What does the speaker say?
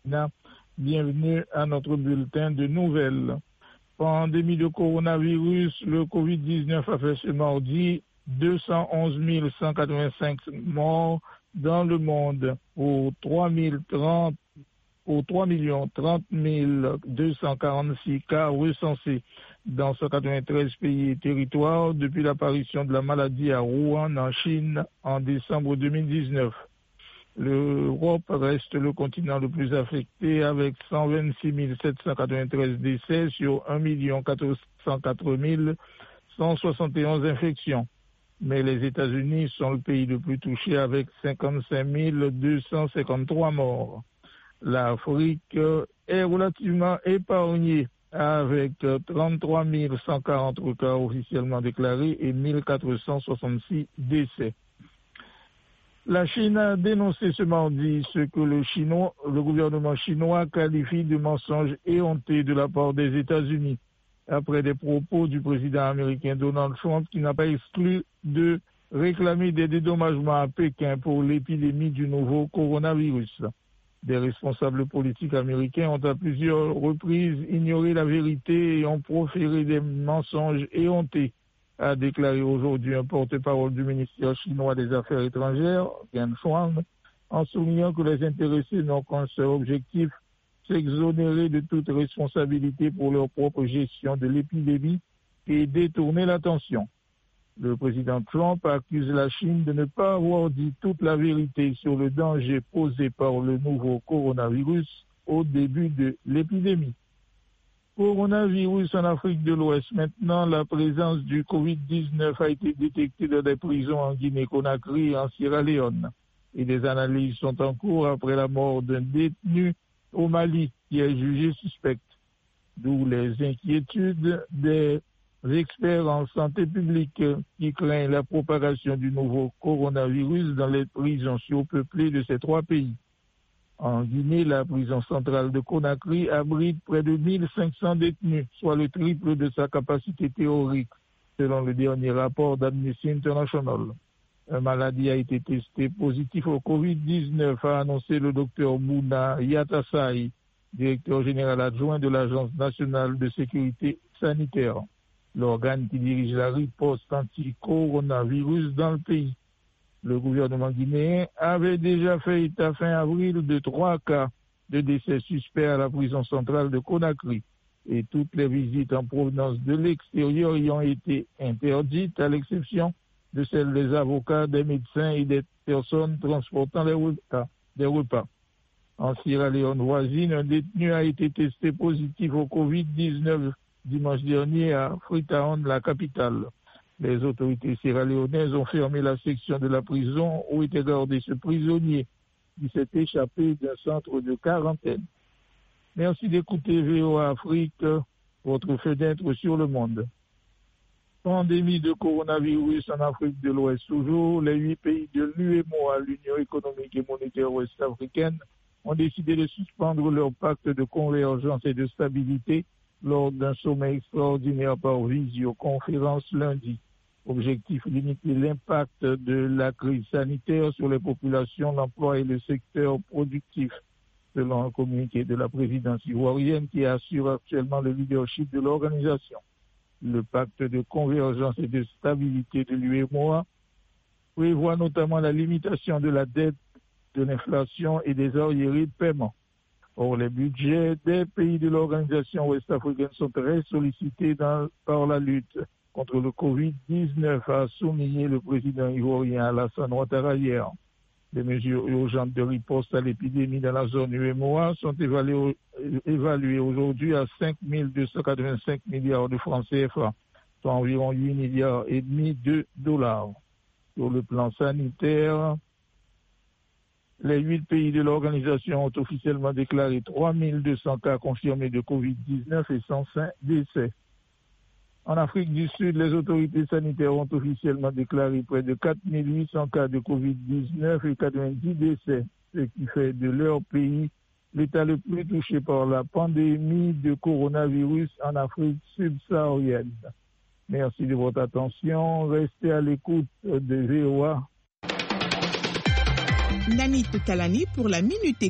Bienvenue à notre bulletin de nouvelles. Pandémie de coronavirus, le Covid-19 a fait ce mardi 211 185 morts dans le monde pour 3 030 246 cas recensés dans 193 pays et territoires depuis l'apparition de la maladie à Wuhan en Chine en décembre 2019. L'Europe reste le continent le plus affecté avec 126 793 décès sur 1 404 171 infections. Mais les États-Unis sont le pays le plus touché avec 55 253 morts. L'Afrique est relativement épargnée avec 33 140 cas officiellement déclarés et 1466 décès. La Chine a dénoncé ce mardi ce que le gouvernement chinois qualifie de mensonge éhonté de la part des États-Unis, après des propos du président américain Donald Trump qui n'a pas exclu de réclamer des dédommagements à Pékin pour l'épidémie du nouveau coronavirus. Des responsables politiques américains ont à plusieurs reprises ignoré la vérité et ont proféré des mensonges éhontés, a déclaré aujourd'hui un porte-parole du ministère chinois des Affaires étrangères, Geng Shuang, en soulignant que les intéressés n'ont qu'un seul objectif, s'exonérer de toute responsabilité pour leur propre gestion de l'épidémie et détourner l'attention. Le président Trump accuse la Chine de ne pas avoir dit toute la vérité sur le danger posé par le nouveau coronavirus au début de l'épidémie. Coronavirus en Afrique de l'Ouest. Maintenant, la présence du Covid-19 a été détectée dans des prisons en Guinée-Conakry et en Sierra Leone. Et des analyses sont en cours après la mort d'un détenu au Mali qui est jugé suspect. D'où les inquiétudes des experts en santé publique qui craignent la propagation du nouveau coronavirus dans les prisons surpeuplées de ces trois pays. En Guinée, la prison centrale de Conakry abrite près de 1500 détenus, soit le triple de sa capacité théorique, selon le dernier rapport d'Amnesty International. Un maladie a été testé positif au Covid-19, a annoncé le docteur Mouna Yatasai, directeur général adjoint de l'Agence nationale de sécurité sanitaire, l'organe qui dirige la riposte anti-coronavirus dans le pays. Le gouvernement guinéen avait déjà fait état fin avril de 3 cas de décès suspects à la prison centrale de Conakry et toutes les visites en provenance de l'extérieur y ont été interdites à l'exception de celles des avocats, des médecins et des personnes transportant des repas. En Sierra Leone voisine, un détenu a été testé positif au Covid-19 dimanche dernier à Freetown, la capitale. Les autorités sierra-léonaises ont fermé la section de la prison où était gardé ce prisonnier qui s'est échappé d'un centre de quarantaine. Merci d'écouter VOA Afrique, votre fenêtre sur le monde. Pandémie de coronavirus en Afrique de l'Ouest toujours. Les 8 pays de l'UEMOA, l'Union économique et monétaire ouest-africaine, ont décidé de suspendre leur pacte de convergence et de stabilité lors d'un sommet extraordinaire par visioconférence lundi. Objectif, limiter l'impact de la crise sanitaire sur les populations, l'emploi et le secteur productif, selon un communiqué de la présidence ivoirienne qui assure actuellement le leadership de l'organisation. Le pacte de convergence et de stabilité de l'UEMOA prévoit notamment la limitation de la dette, de l'inflation et des arriérés de paiement. Or, les budgets des pays de l'organisation ouest-africaine sont très sollicités par la lutte contre le Covid-19, a souligné le président ivoirien Alassane Ouattara hier. Les mesures urgentes de riposte à l'épidémie dans la zone UEMOA sont évaluées aujourd'hui à 5 285 milliards de francs CFA, soit environ 8 milliards et demi de dollars. Sur le plan sanitaire, les 8 pays de l'organisation ont officiellement déclaré 3 200 cas confirmés de Covid-19 et 105 décès. En Afrique du Sud, les autorités sanitaires ont officiellement déclaré près de 4 800 cas de Covid-19 et 90 décès, ce qui fait de leur pays l'État le plus touché par la pandémie de coronavirus en Afrique subsaharienne. Merci de votre attention. Restez à l'écoute de VOA. Nani Toukalani pour la Minute